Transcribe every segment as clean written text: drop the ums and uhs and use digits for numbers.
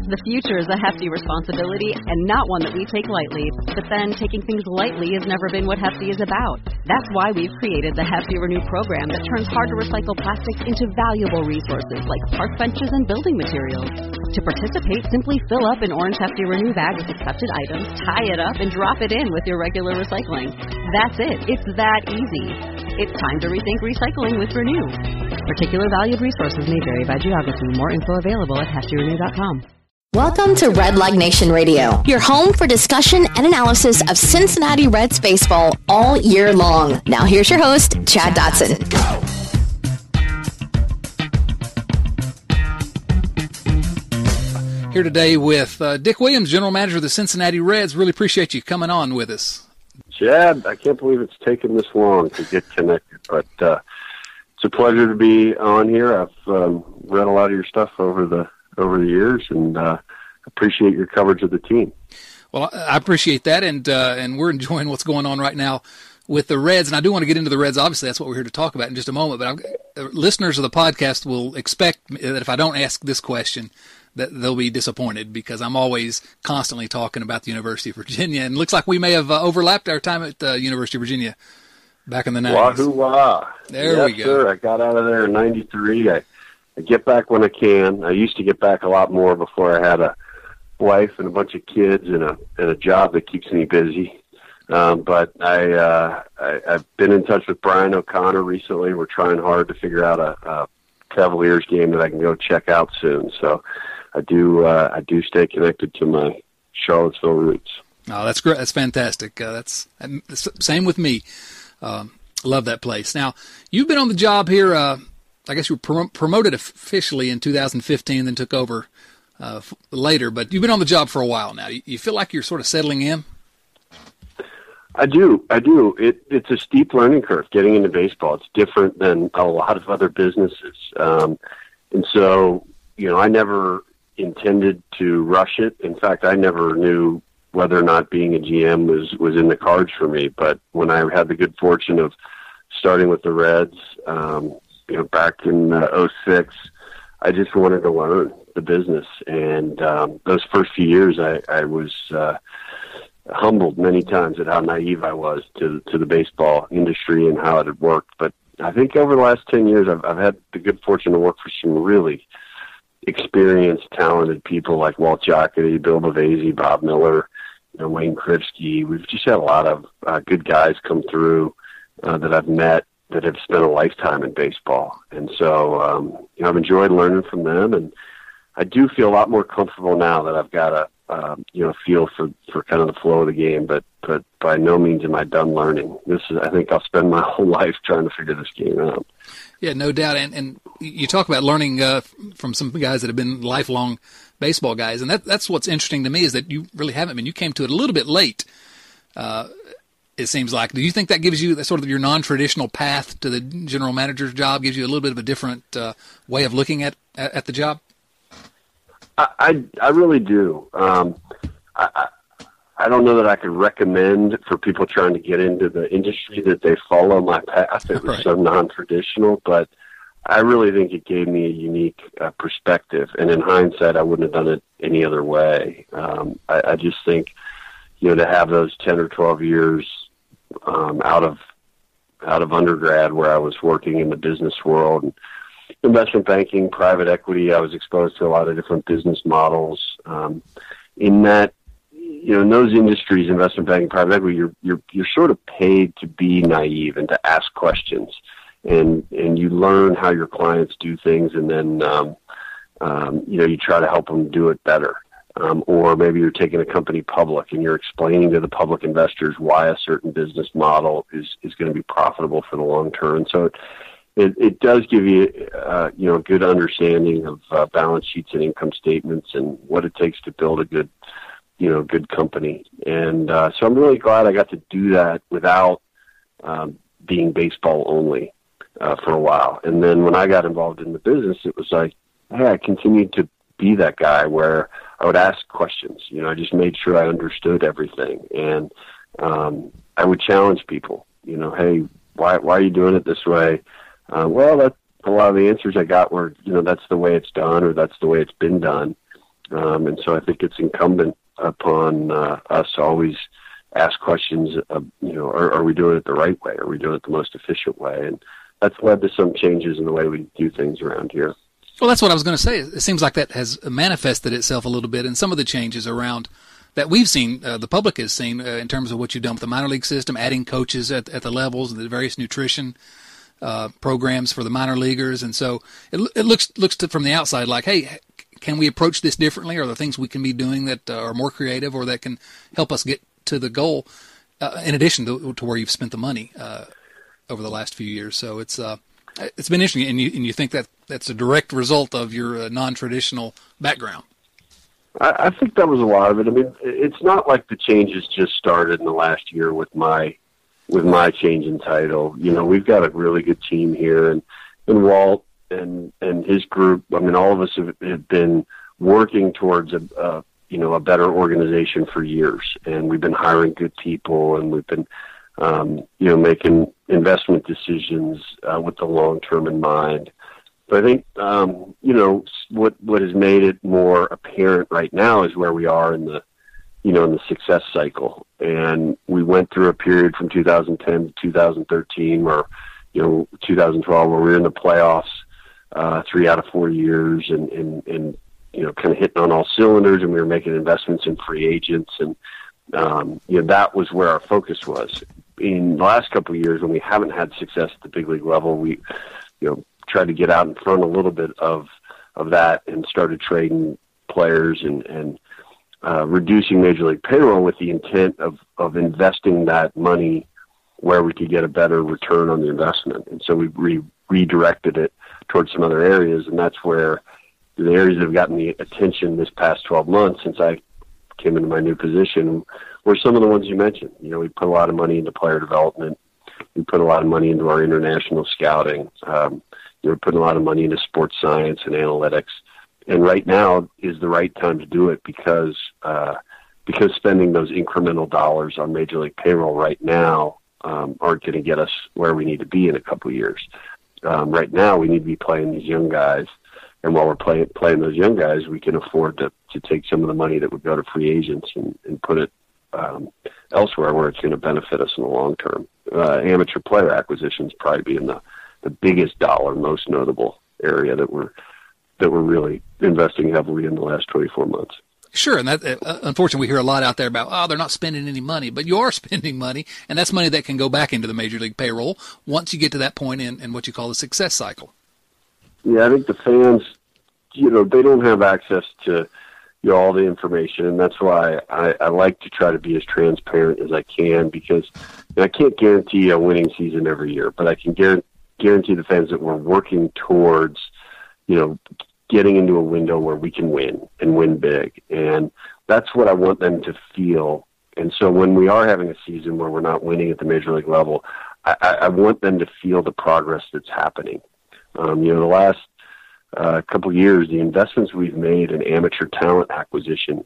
The future is a hefty responsibility and not one that we take lightly. But then taking things lightly has never been what Hefty is about. That's why we've created the Hefty Renew program that turns hard-to-recycle plastics into valuable resources like park benches and building materials. To participate, simply fill up an orange Hefty Renew bag with accepted items, tie it up, and drop it in with your regular recycling. That's it. It's that easy. It's time to rethink recycling with Renew. Particular valued resources may vary by geography. More info available at heftyrenew.com. Welcome to Redleg Nation Radio, your home for discussion and analysis of Cincinnati Reds baseball all year long. Now here's your host, Chad Dotson. Here today with Dick Williams, General Manager of the Cincinnati Reds. Really appreciate you coming on with us. Chad, I can't believe it's taken this long to get connected, but it's a pleasure to be on here. I've read a lot of your stuff over the years, and appreciate your coverage of the team. Well, I appreciate that, and we're enjoying what's going on right now with the Reds, and I do want to get into the Reds. Obviously, that's what we're here to talk about in just a moment, but listeners of the podcast will expect that if I don't ask this question, that they'll be disappointed, because I'm always constantly talking about the University of Virginia, and it looks like we may have overlapped our time at the University of Virginia back in the 90s. Wahoo-wah. There we go. Sir. I got out of there in 93. I get back when I can. I used to get back a lot more before I had a wife and a bunch of kids and a job that keeps me busy. But I've been in touch with Brian O'Connor recently. We're trying hard to figure out a Cavaliers game that I can go check out soon. So I do stay connected to my Charlottesville roots. Oh, that's great. That's fantastic. That's same with me. Love that place. Now, you've been on the job here. I guess you were promoted officially in 2015, then took over later. But you've been on the job for a while now. You feel like you're sort of settling in? I do. It's a steep learning curve getting into baseball. It's different than a lot of other businesses. And so, I never intended to rush it. In fact, I never knew whether or not being a GM was in the cards for me. But when I had the good fortune of starting with the Reds, back in 2006, I just wanted to learn the business. And those first few years, I was humbled many times at how naive I was to the baseball industry and how it had worked. But I think over the last 10 years, I've had the good fortune to work for some really experienced, talented people like Walt Jocketty, Bill Bavasi, Bob Miller, Wayne Krivsky. We've just had a lot of good guys come through that I've met that have spent a lifetime in baseball. And so, I've enjoyed learning from them, and I do feel a lot more comfortable now that I've got a feel for kind of the flow of the game, but by no means am I done learning. I think I'll spend my whole life trying to figure this game out. Yeah, no doubt. And you talk about learning from some guys that have been lifelong baseball guys, and that's what's interesting to me is that you really haven't been. You came to it a little bit late, it seems like. Do you think that gives you sort of your non-traditional path to the general manager's job, gives you a little bit of a different way of looking at the job? I really do. I don't know that I could recommend for people trying to get into the industry that they follow my path. It was so non-traditional, but I really think it gave me a unique perspective. And in hindsight, I wouldn't have done it any other way. I just think, to have those 10 or 12 years out of undergrad where I was working in the business world and investment banking, private equity, I was exposed to a lot of different business models. In that, in those industries, investment banking, private equity, you're sort of paid to be naive and to ask questions, and you learn how your clients do things, and then you try to help them do it better. Or maybe you're taking a company public and you're explaining to the public investors why a certain business model is going to be profitable for the long term. And so it does give you, a good understanding of balance sheets and income statements and what it takes to build a good company. And so I'm really glad I got to do that without being baseball only for a while. And then when I got involved in the business, it was like, hey, I continued to be that guy where I would ask questions. I just made sure I understood everything. And I would challenge people, hey, why are you doing it this way? Well, that's a lot of the answers I got were, that's the way it's done, or that's the way it's been done. And so I think it's incumbent upon us to always ask questions of, are we doing it the right way? Are we doing it the most efficient way? And that's led to some changes in the way we do things around here. Well, that's what I was going to say. It seems like that has manifested itself a little bit in some of the changes around that we've seen, the public has seen, in terms of what you've done with the minor league system, adding coaches at the levels, the various nutrition programs for the minor leaguers. And so it looks from the outside like, hey, can we approach this differently? Are there things we can be doing that are more creative or that can help us get to the goal, in addition to where you've spent the money over the last few years? So it's been interesting, and you think that that's a direct result of your non-traditional background. I think that was a lot of it. I mean, it's not like the changes just started in the last year with my change in title. We've got a really good team here, and Walt and his group. I mean, all of us have been working towards a better organization for years, and we've been hiring good people, and we've been making investment decisions with the long term in mind. But I think what has made it more apparent right now is where we are in the success cycle. And we went through a period from 2010 to 2013 where 2012 where we were in the playoffs 3 out of 4 years and kind of hitting on all cylinders, and we were making investments in free agents, and that was where our focus was. In the last couple of years, when we haven't had success at the big league level, we tried to get out in front a little bit of that and started trading players and reducing Major League payroll with the intent of investing that money where we could get a better return on the investment. And so we redirected it towards some other areas, and that's where the areas that have gotten the attention this past 12 months since I came into my new position were some of the ones you mentioned. We put a lot of money into player development. We put a lot of money into our international scouting. We're putting a lot of money into sports science and analytics. And right now is the right time to do it because spending those incremental dollars on Major League payroll right now aren't going to get us where we need to be in a couple of years. Right now we need to be playing these young guys. And while we're playing those young guys, we can afford to take some of the money that would go to free agents and put it elsewhere where it's going to benefit us in the long term. Amateur player acquisitions probably being the biggest dollar, most notable area that we're really investing heavily in the last 24 months. Sure, and that unfortunately we hear a lot out there about, they're not spending any money, but you are spending money, and that's money that can go back into the Major League payroll once you get to that point in what you call the success cycle. Yeah, I think the fans, they don't have access to all the information, and that's why I like to try to be as transparent as I can, because I can't guarantee a winning season every year, but I can guarantee the fans that we're working towards, getting into a window where we can win and win big. And that's what I want them to feel. And so when we are having a season where we're not winning at the Major League level, I want them to feel the progress that's happening. The last couple of years, the investments we've made in amateur talent acquisition,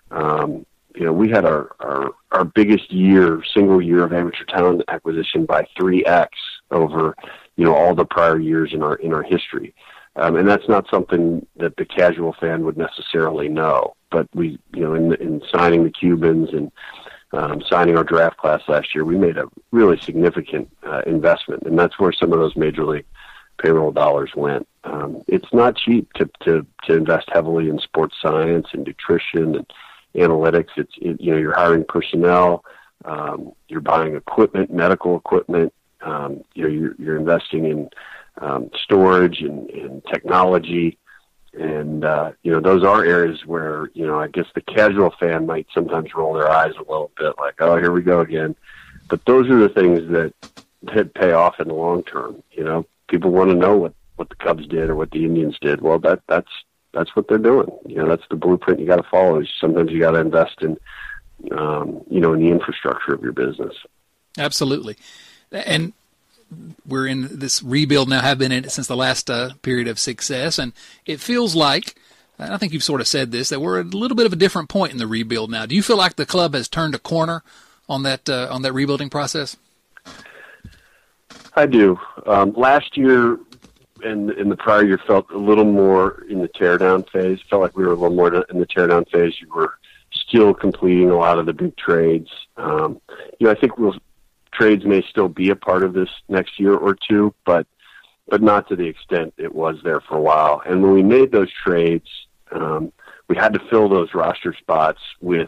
we had our biggest single year of amateur talent acquisition by 3x over, all the prior years in our history. And that's not something that the casual fan would necessarily know. But we, in signing the Cubans and signing our draft class last year, we made a really significant investment, and that's where some of those Major League payroll dollars went. It's not cheap to invest heavily in sports science and nutrition and analytics. You're hiring personnel, you're buying equipment, medical equipment, you're investing in storage and technology. And, those are areas where, I guess the casual fan might sometimes roll their eyes a little bit like, oh, here we go again. But those are the things that pay off in the long term. People want to know what the Cubs did or what the Indians did. Well, that's what they're doing. That's the blueprint you got to follow. Sometimes you got to invest in, in the infrastructure of your business. Absolutely. And we're in this rebuild now, have been in it since the last period of success, and it feels like, and I think you've sort of said this, that we're at a little bit of a different point in the rebuild now. Do you feel like the club has turned a corner on that rebuilding process? I do. Last year, in the prior year felt a little more in the teardown phase. Felt like we were a little more in the teardown phase. You were still completing a lot of the big trades. I think trades may still be a part of this next year or two, but not to the extent it was there for a while. And when we made those trades, we had to fill those roster spots with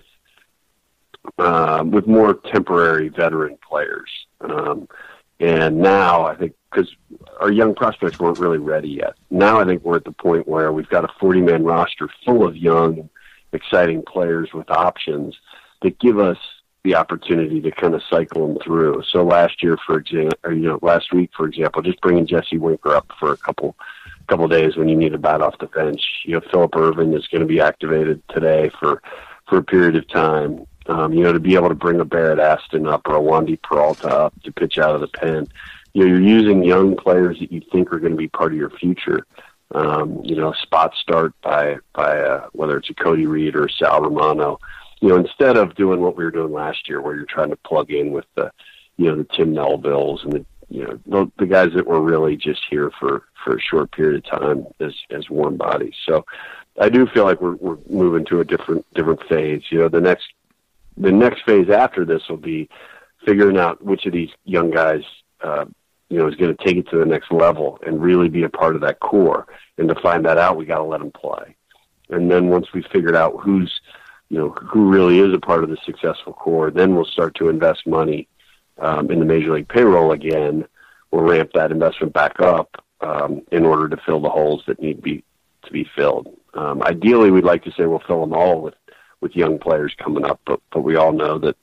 more temporary veteran players. And now I think, because our young prospects weren't really ready yet. Now I think we're at the point where we've got a 40-man roster full of young, exciting players with options that give us the opportunity to kind of cycle them through. So last week, for example, just bringing Jesse Winker up for a couple days when you need a bat off the bench. Philip Irvin is going to be activated today for a period of time. To be able to bring a Barrett Aston up or a Wandy Peralta up to pitch out of the pen. You're using young players that you think are going to be part of your future. Spot start by whether it's a Cody Reed or a Sal Romano. Instead of doing what we were doing last year, where you're trying to plug in with the Tim Melvilles and the guys that were really just here for a short period of time as warm bodies. So I do feel like we're moving to a different phase. The next phase after this will be figuring out which of these young guys, is going to take it to the next level and really be a part of that core. And to find that out, we got to let them play. And then once we figured out who really is a part of the successful core, then we'll start to invest money in the Major League payroll again. We'll ramp that investment back up in order to fill the holes that need to be filled. Ideally, we'd like to say we'll fill them all with young players coming up, but we all know that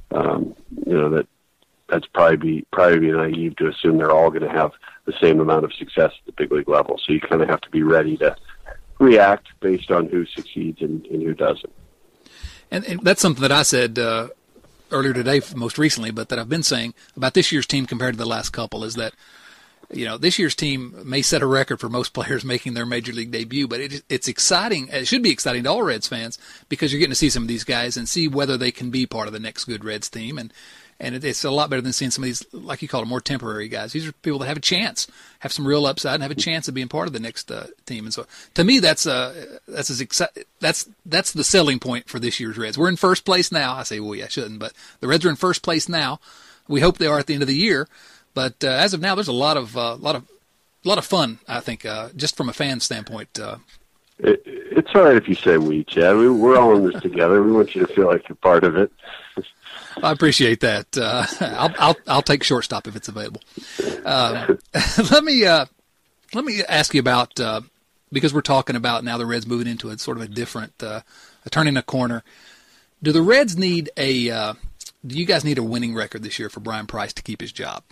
that's probably be naive to assume they're all going to have the same amount of success at the big league level. So you kind of have to be ready to react based on who succeeds and who doesn't. And that's something that I said earlier today, most recently, but that I've been saying about this year's team compared to the last couple is that, this year's team may set a record for most players making their major league debut, but it's exciting. It should be exciting to all Reds fans because you're getting to see some of these guys and see whether they can be part of the next good Reds team. And it's a lot better than seeing some of these, like you call them, more temporary guys. These are people that have a chance, have some real upside, and have a chance of being part of the next team. And so, to me, that's the selling point for this year's Reds. We're in first place now. I say I shouldn't, but the Reds are in first place now. We hope they are at the end of the year. But as of now, there's a lot of fun. I think just from a fan standpoint. It's all right if you say we, Chad. We're all in this together. We want you to feel like you're part of it. I appreciate that. I'll take shortstop if it's available. Let me ask you about because we're talking about now the Reds moving into a sort of a different, turning a corner. Do the Reds need do you guys need a winning record this year for Brian Price to keep his job?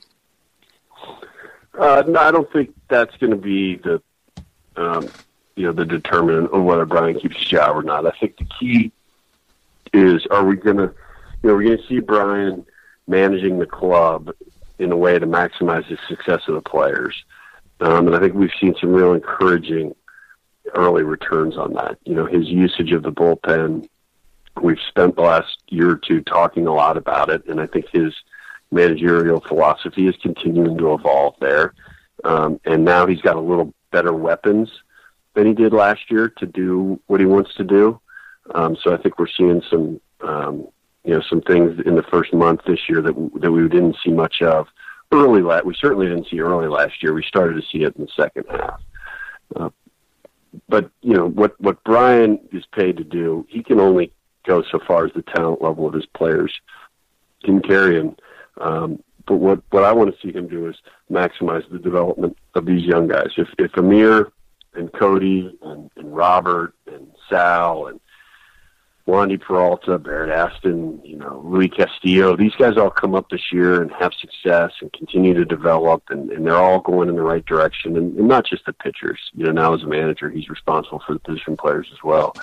No, I don't think that's going to be the determinant of whether Brian keeps his job or not. I think the key is, are we going to see Brian managing the club in a way to maximize the success of the players? And I think we've seen some real encouraging early returns on that. His usage of the bullpen, we've spent the last year or two talking a lot about it, and I think his managerial philosophy is continuing to evolve there. And now he's got a little better weapons than he did last year to do what he wants to do. So I think we're seeing some things in the first month this year that we didn't see much of early. We certainly didn't see early last year. We started to see it in the second half. But what Brian is paid to do, he can only go so far as the talent level of his players can carry him. But what I want to see him do is maximize the development of these young guys. If Amir and Cody and Robert and Sal and Wandy Peralta, Barrett Aston, Louis Castillo, these guys all come up this year and have success and continue to develop, and they're all going in the right direction. And not just the pitchers. Now as a manager, he's responsible for the position players as well.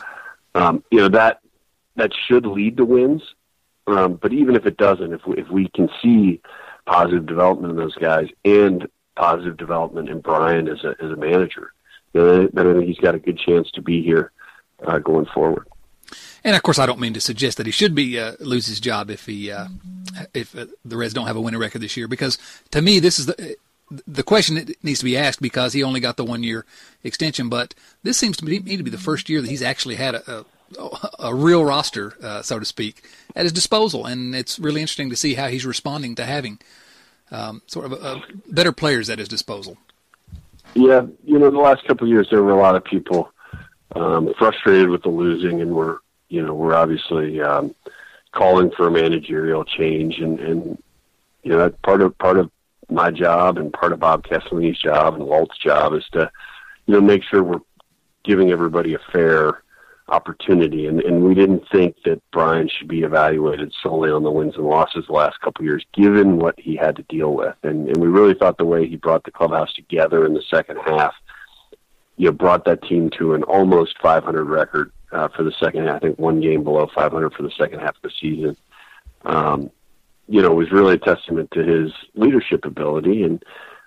That should lead to wins. But even if it doesn't, if we can see positive development in those guys and positive development in Brian as a manager, then I think he's got a good chance to be here going forward. And of course, I don't mean to suggest that he should lose his job if the Reds don't have a winning record this year, because to me, this is the question that needs to be asked, because he only got the 1-year extension, but this seems to me to be the first year that he's actually had a real roster, so to speak, at his disposal, and it's really interesting to see how he's responding to having sort of better players at his disposal. Yeah, the last couple of years there were a lot of people frustrated with the losing, and we're obviously calling for a managerial change, and part of my job and part of Bob Kesselini's job and Walt's job is to make sure we're giving everybody a fair opportunity, and we didn't think that Brian should be evaluated solely on the wins and losses the last couple of years, given what he had to deal with, and we really thought the way he brought the clubhouse together in the second half, brought that team to an almost 500 record for the second half. I think one game below 500 for the second half of the season. Was really a testament to his leadership ability, and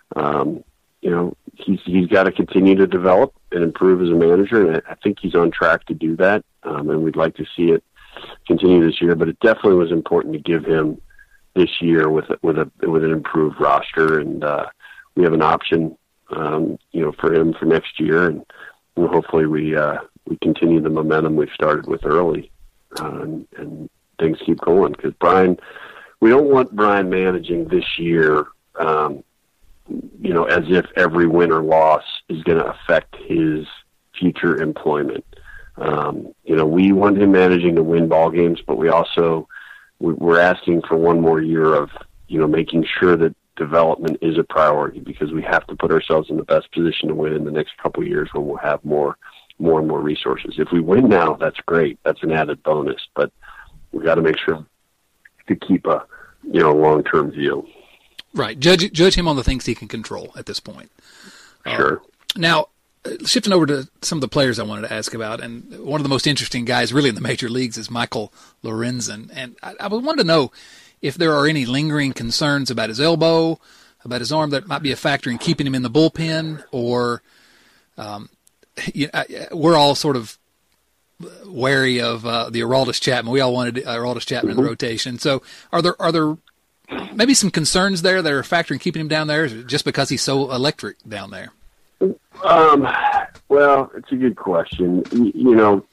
he's got to continue to develop and improve as a manager, and I think he's on track to do that, and we'd like to see it continue this year. But it definitely was important to give him this year with an improved roster, and we have an option, for him for next year, and hopefully we continue the momentum we've started with early, and things keep going, because Brian. We don't want Brian managing this year, as if every win or loss is going to affect his future employment. We want him managing to win ball games, but we're asking for one more year of, making sure that development is a priority, because we have to put ourselves in the best position to win in the next couple of years when we'll have more and more resources. If we win now, that's great. That's an added bonus, but we got to make sure to keep a long-term view. Right. Judge him on the things he can control at this point. Sure. Now, shifting over to some of the players I wanted to ask about, and one of the most interesting guys really in the major leagues is Michael Lorenzen. And I wanted to know if there are any lingering concerns about his elbow, about his arm, that might be a factor in keeping him in the bullpen, or we're all sort of wary of the Aroldis Chapman. We all wanted Aroldis Chapman in the rotation. So are there maybe some concerns there that are a factor in keeping him down there, just because he's so electric down there? Well, it's a good question. You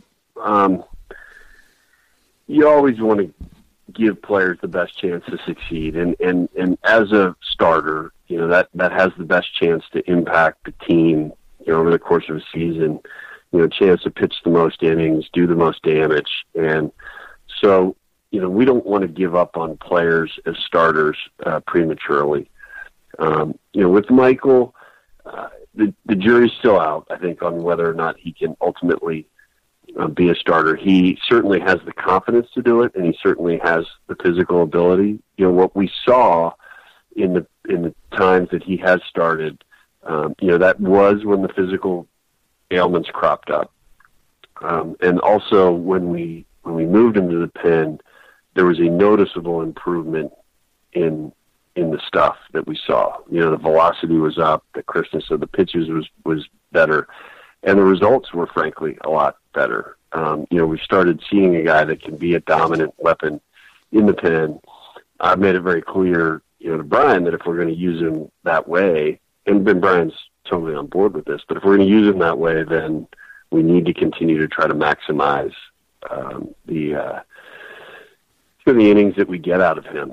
always want to give players the best chance to succeed, and as a starter, that has the best chance to impact the team, over the course of a season. Chance to pitch the most innings, do the most damage. And so, we don't want to give up on players as starters prematurely. With Michael, the jury's still out, I think, on whether or not he can ultimately be a starter. He certainly has the confidence to do it, and he certainly has the physical ability. What we saw in the times that he has started, that was when the physical ailments cropped up, and also when we moved him to the pen, there was a noticeable improvement in the stuff that we saw. The velocity was up, the crispness of the pitches was better, and the results were frankly a lot better. We started seeing a guy that can be a dominant weapon in the pen. I've made it very clear, to Brian, that if we're going to use him that way, and Ben Brian's totally on board with this, but if we're going to use him that way, then we need to continue to try to maximize the innings that we get out of him.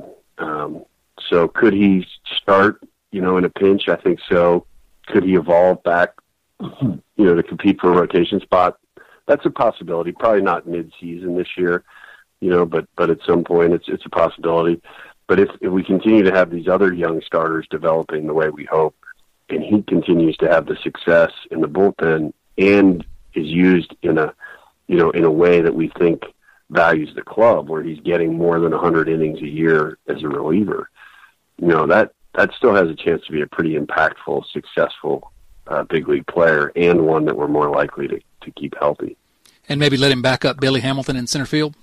So could he start, in a pinch? I think so. Could he evolve back, to compete for a rotation spot? That's a possibility. Probably not mid-season this year, but at some point it's a possibility. But if we continue to have these other young starters developing the way we hope, and he continues to have the success in the bullpen and is used in a way that we think values the club, where he's getting more than 100 innings a year as a reliever, that still has a chance to be a pretty impactful, successful big league player, and one that we're more likely to keep healthy. And maybe let him back up Billy Hamilton in center field?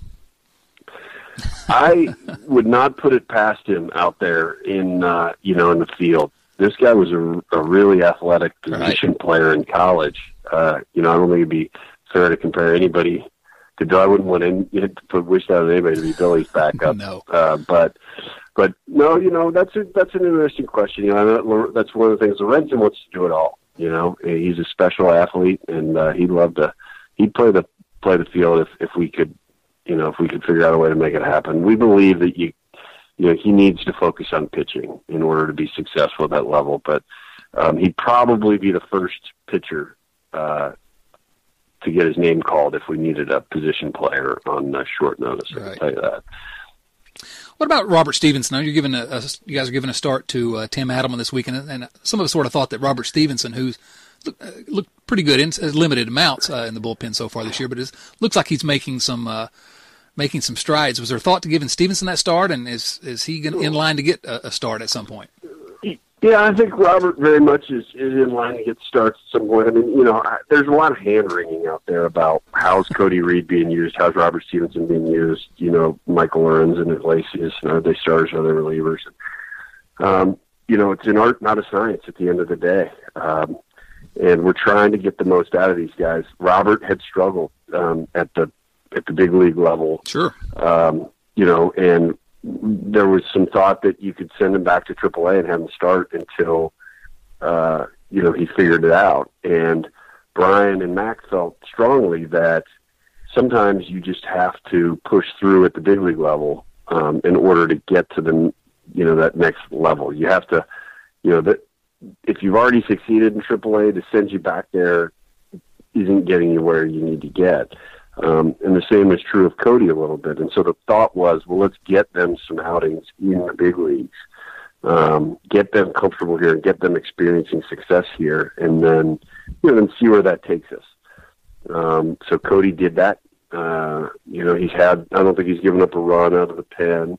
I would not put it past him out there in the field. This guy was a really athletic position player in college. I don't think it'd be fair to compare anybody to Bill. I wouldn't want to wish that on anybody to be Billy's backup. No. But But no, that's an interesting question. That's one of the things. Lorenzen wants to do it all. He's a special athlete, and he'd play the field if we could, if we could figure out a way to make it happen. We believe that he needs to focus on pitching in order to be successful at that level. But he'd probably be the first pitcher to get his name called if we needed a position player on short notice. Right. I can tell you that. What about Robert Stevenson? You guys are giving a start to Tim Adelman this week, and some of us sort of thought that Robert Stevenson, who's looked pretty good in limited amounts in the bullpen so far this year, but it looks like he's making some strides. Was there thought to giving Stevenson that start, and is he in line to get a start at some point? Yeah, I think Robert very much is in line to get starts at some point. I mean, there's a lot of hand-wringing out there about how's Cody Reed being used, how's Robert Stevenson being used, Michael Lorenzen and Iglesias, are they starters, are they relievers? It's an art, not a science at the end of the day. And we're trying to get the most out of these guys. Robert had struggled at the big league level. Sure. And there was some thought that you could send him back to AAA and have him start until, he figured it out. And Brian and Mac felt strongly that sometimes you just have to push through at the big league level in order to get to that next level. You have to, if you've already succeeded in AAA, to send you back there isn't getting you where you need to get. And the same is true of Cody a little bit. And so the thought was, well, let's get them some outings in the big leagues, get them comfortable here and get them experiencing success here, and then, then see where that takes us. So Cody did that. I don't think he's given up a run out of the pen.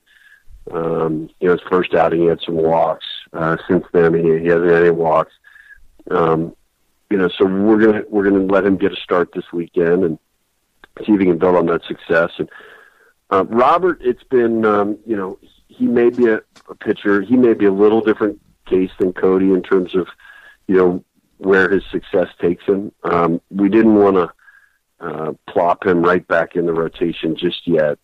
His first outing, he had some walks. Since then, he hasn't had any walks. So we're gonna let him get a start this weekend and see if he can build on that success. And Robert, it's been, he may be a pitcher. He may be a little different case than Cody in terms of, where his success takes him. We didn't want to plop him right back in the rotation just yet.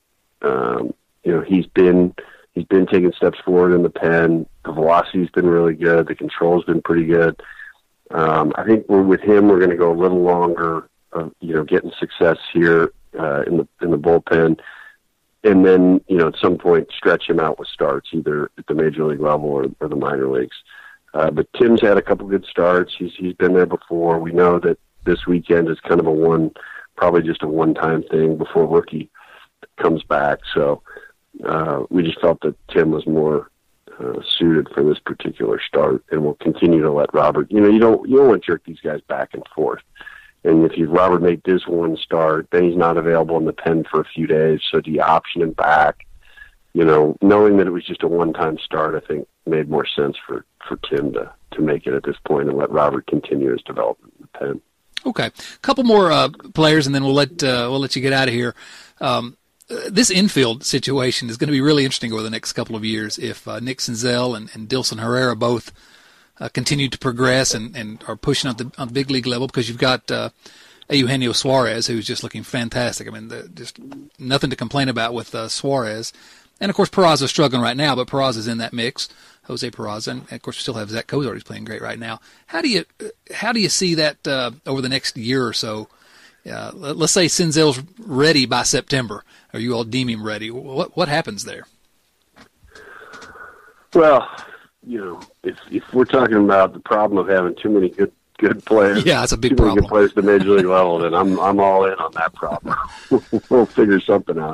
He's been taking steps forward in the pen. The velocity's been really good. The control's been pretty good. I think with him, we're going to go a little longer. Getting success here in the bullpen, and then at some point stretch him out with starts either at the major league level or the minor leagues. But Tim's had a couple good starts. He's been there before. We know that this weekend is kind of probably just a one-time thing before rookie comes back. So we just felt that Tim was more suited for this particular start, and we'll continue to let Robert. You don't want to jerk these guys back and forth. And if Robert made this one start, then he's not available in the pen for a few days. So do you option him back? Knowing that it was just a one-time start, I think made more sense for Tim to make it at this point and let Robert continue his development in the pen. Okay, a couple more players, and then we'll let you get out of here. This infield situation is going to be really interesting over the next couple of years if Nick Senzel and Dilson Herrera both continue to progress and are pushing on the big league level, because you've got Eugenio Suarez, who's just looking fantastic. I mean, just nothing to complain about with Suarez. And, of course, Peraza's struggling right now, but Peraza's in that mix, Jose Peraza. And, of course, we still have Zach Cozart, who's playing great right now. How do you see that over the next year or so? Let's say Senzel's ready by September, or you all deem him ready. What happens there? Well, if we're talking about the problem of having too many good players, yeah, that's a big problem. Good players at the major league level, then I'm all in on that problem. We'll figure something out.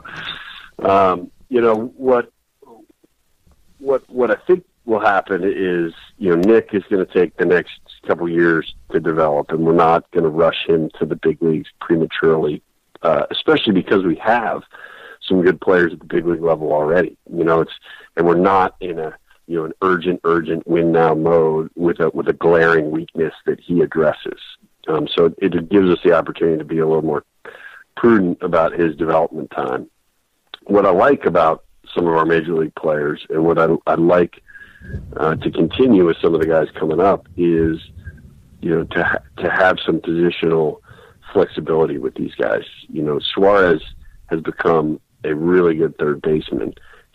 What I think will happen is, Nick is going to take the next couple years to develop, and we're not going to rush him to the big leagues prematurely, especially because we have some good players at the big league level already. And we're not in an urgent win now mode with a glaring weakness that he addresses. So it gives us the opportunity to be a little more prudent about his development time. What I like about some of our major league players, and what I'd like to continue with some of the guys coming up, is to have some positional flexibility with these guys. Suarez has become a really good third baseman.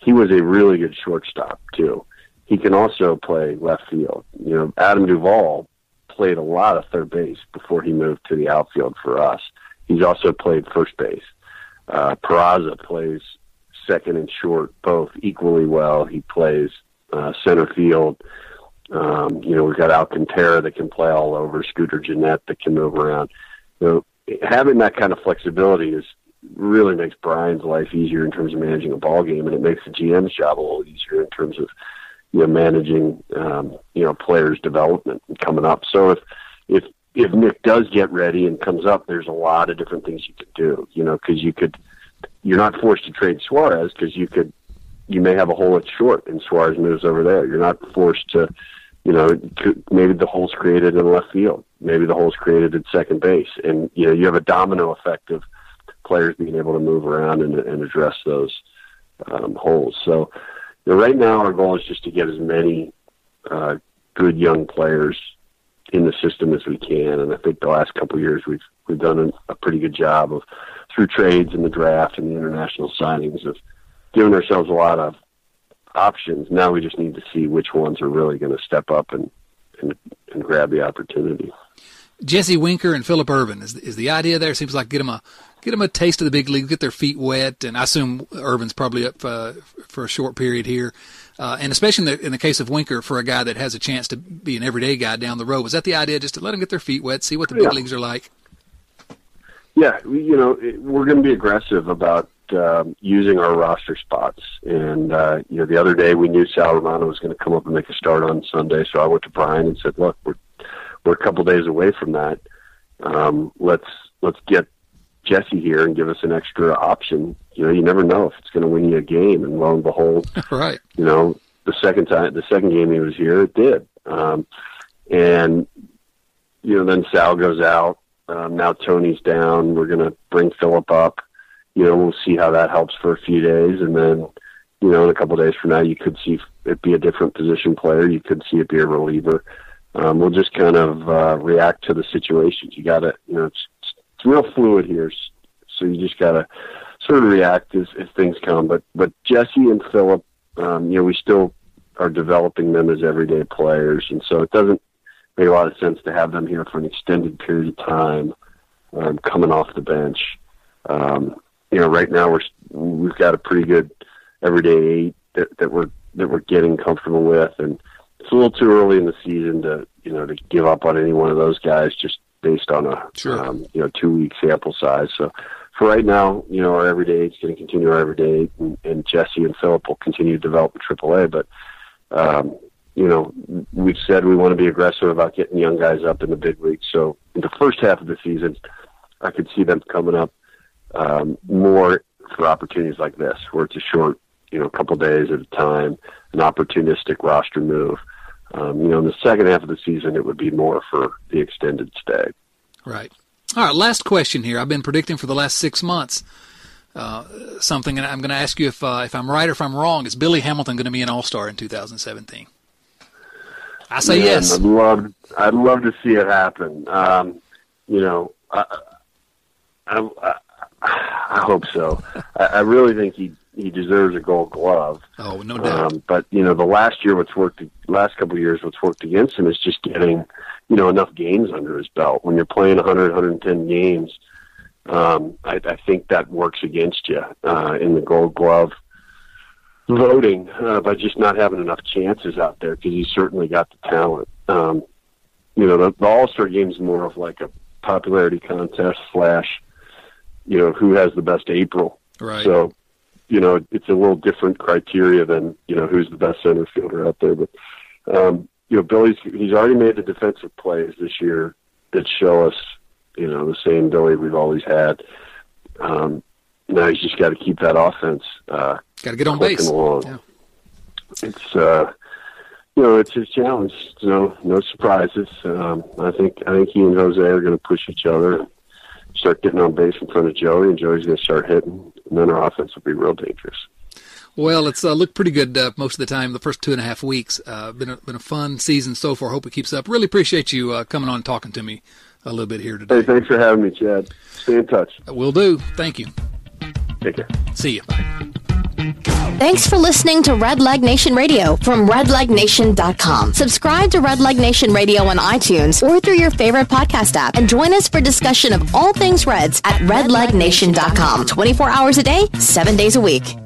he was a really good shortstop too. He can also play left field. You know, Adam Duvall played a lot of third base before he moved to the outfield for us. He's also played first base. Peraza plays second and short both equally well. He plays center field. You know, we've got Alcantara that can play all over, Scooter Gennett that can move around. So having that kind of flexibility really makes Brian's life easier in terms of managing a ball game, and it makes the GM's job a little easier in terms of, you know, managing, you know, players' development and coming up. So if Nick does get ready and comes up, there's a lot of different things you could do, you know, because you're not forced to trade Suarez because you may have a hole at short and Suarez moves over there. You're not forced to, you know, maybe the hole's created in left field. Maybe the hole's created at second base. And, you know, you have a domino effect of players being able to move around and address those holes. So, you know, right now our goal is just to get as many good young players in the system as we can. And I think the last couple of years we've done a pretty good job of, through trades and the draft and the international signings, of giving ourselves a lot of options. Now we just need to see which ones are really going to step up and grab the opportunity. Jesse Winker and Phillip Ervin is the idea there. Seems like get them a taste of the big league, get their feet wet, and I assume Ervin's probably up for a short period here. And especially in the case of Winker, for a guy that has a chance to be an everyday guy down the road. Was that the idea, just to let them get their feet wet, see what the big leagues are like? Yeah, you know, we're going to be aggressive about using our roster spots. And, you know, the other day we knew Sal Romano was going to come up and make a start on Sunday, so I went to Brian and said, look, we're a couple days away from that. Let's get Jesse here and give us an extra option. You know, you never know if it's going to win you a game, and lo and behold, right. You know, the second game he was here, it did. And, you know, then Sal goes out. Now Tony's down. We're going to bring Phillip up. You know, we'll see how that helps for a few days. And then, you know, in a couple of days from now, you could see it be a different position player. You could see it be a reliever. We'll just kind of react to the situations. You got to, you know, it's real fluid here. So you just got to sort of react as things come. But Jesse and Phillip, you know, we still are developing them as everyday players. And so it doesn't make a lot of sense to have them here for an extended period of time, coming off the bench. You know, right now we've got a pretty good everyday 8 that we're getting comfortable with, and it's a little too early in the season to give up on any one of those guys just based on a 2-week sample size. So for right now, you know, our everyday 8 is going to continue our everyday 8, and Jesse and Phillip will continue to develop in AAA. But you know, we've said we want to be aggressive about getting young guys up in the big leagues. So in the first half of the season, I could see them coming up more for opportunities like this, where it's a short, you know, couple days at a time, an opportunistic roster move. You know, in the second half of the season, it would be more for the extended stay. Right. All right, last question here. I've been predicting for the last 6 months something, and I'm going to ask you if I'm right or if I'm wrong. Is Billy Hamilton going to be an All-Star in 2017? I say yes. I'd love to see it happen. You know, I hope so. I really think he deserves a Gold Glove. Oh, no doubt. But you know, the last couple of years, what's worked against him is just getting, you know, enough games under his belt. When you're playing 110 games, I think that works against you in the Gold Glove voting by just not having enough chances out there, because he's certainly got the talent. You know, the All-Star game is more of like a popularity contest / you know, who has the best April. Right. So, you know, it's a little different criteria than, you know, who's the best center fielder out there. But, you know, he's already made the defensive plays this year that show us, you know, the same Billy we've always had. Now he's just got to keep that offense got to get on base. Along. Yeah. It's you know, it's his challenge. No surprises. I think he and Jose are going to push each other, start getting on base in front of Joey, and Joey's going to start hitting, and then our offense will be real dangerous. Well, it's looked pretty good most of the time, the first 2.5 weeks. Been a fun season so far. Hope it keeps up. Really appreciate you coming on and talking to me a little bit here today. Hey, thanks for having me, Chad. Stay in touch. Will do. Thank you. Take care. See you. Bye. Thanks for listening to Red Leg Nation Radio from redlegnation.com. Subscribe to Red Leg Nation Radio on iTunes or through your favorite podcast app, and join us for discussion of all things Reds at redlegnation.com. 24 hours a day, 7 days a week.